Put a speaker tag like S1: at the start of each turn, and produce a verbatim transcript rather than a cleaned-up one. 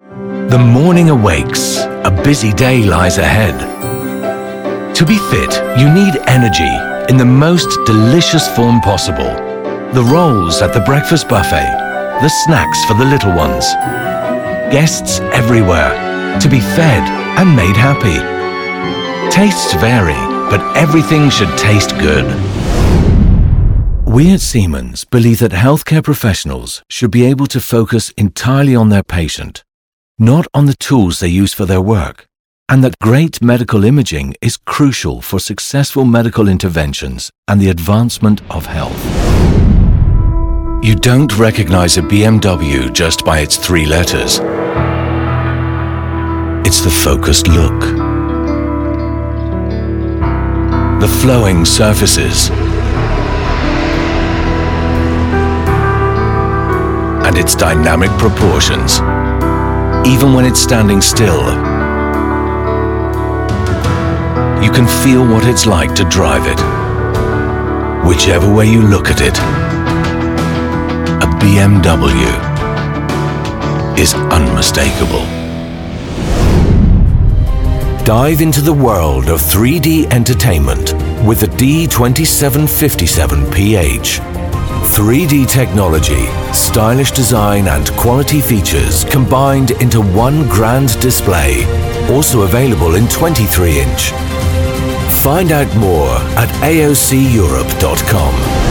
S1: The morning awakes, a busy day lies ahead. To be fit, you need energy in the most delicious form possible. The rolls at the breakfast buffet, the snacks for the little ones. Guests everywhere, to be fed and made happy. Tastes vary, but everything should taste good. We at Siemens believe that healthcare professionals should be able to focus entirely on their patient, not on the tools they use for their work, and that great medical imaging is crucial for successful medical interventions and the advancement of health. You don't recognize a B M W just by its three letters. It's the focused look, the flowing surfaces, and its dynamic proportions. Even when it's standing still, you can feel what it's like to drive it. Whichever way you look at it, a B M W is unmistakable. Dive into the world of three D entertainment with the D twenty-seven fifty-seven P H. three D technology, stylish design and quality features combined into one grand display, also available in twenty-three inch. Find out more at A O C Europe dot com.